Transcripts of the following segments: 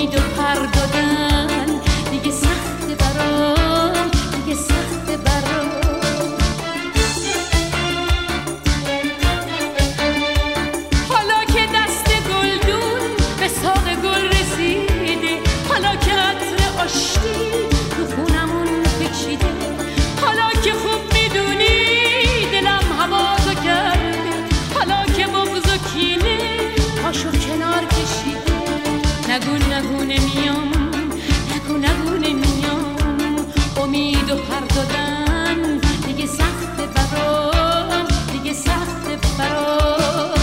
امید و پر دادن دیگه سخت برام، دیگه سخت برام. حالا که دست گلدون به ساق گل رسیده، حالا که عطر آشتی تو خونمون پیچیده، حالا که خوب میدونی دلم هواتو کرده، حالا که بغض و کینه پاشو کنار کشیده. نگو نگو نمیام، نگو نگو نمیام، امید و پر دادن دیگه سخت برام، دیگه سخت برام.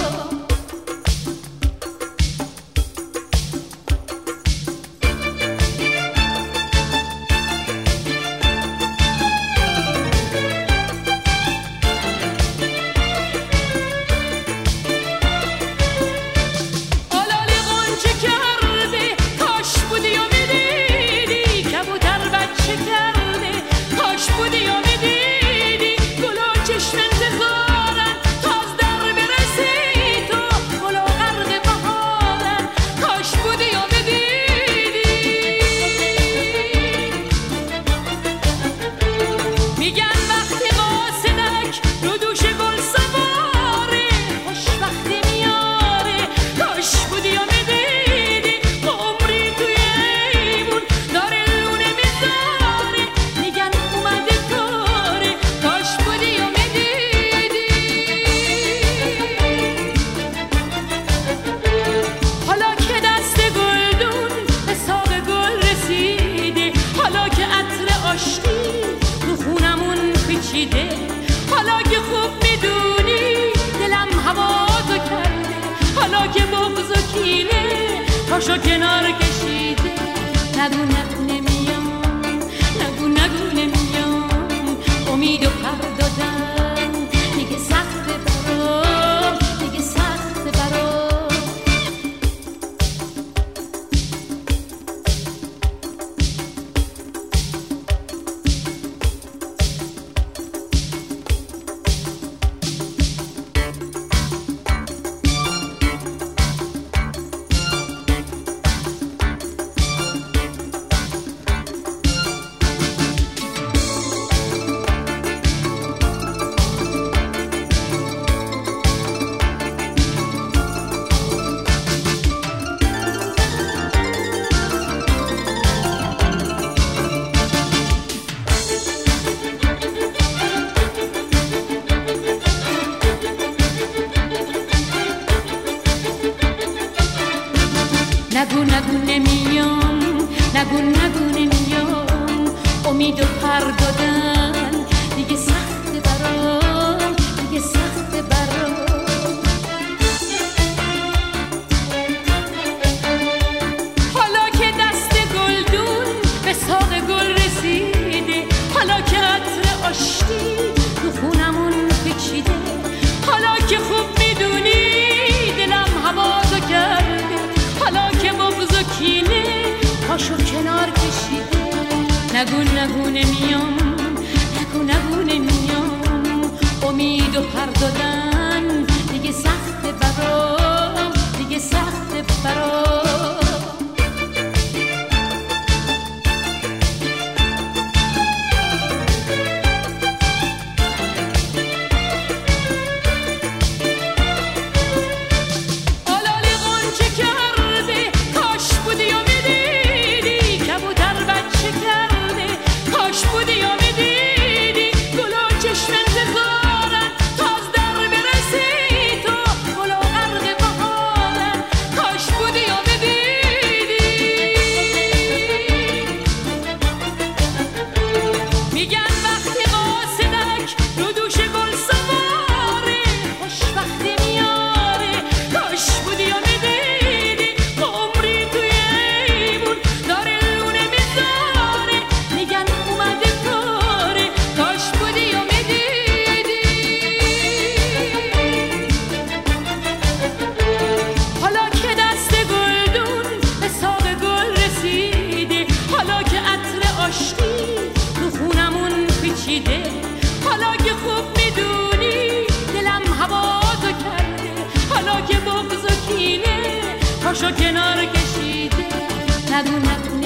حالا که خوب میدونی دلم هواتو کرده، حالا که بغض و کینه پاشو کنار کشیده. نگو نگو نمیام، نگو نگو نمیام، امید و پر دادن دیگه سخت برام، دیگه سخت برام. نگو نگو نمیام، نگو نگو نمیام، امید و پر دادن دیگه سخت برام، دیگه سخت برام. حالا که دست گلدون به ساق گل رسیده، حالا که عطر آشتی تو خونمون پیچیده، حالا که خوب میدونی دلم هواتو کرده، حالا که بغض و کینه پاشو کنار کشیده. نگو نگو نمیام، نگو نگو نمیام، امید و پر دادن دیگه سخت برام، دیگه سخت برام. ندونه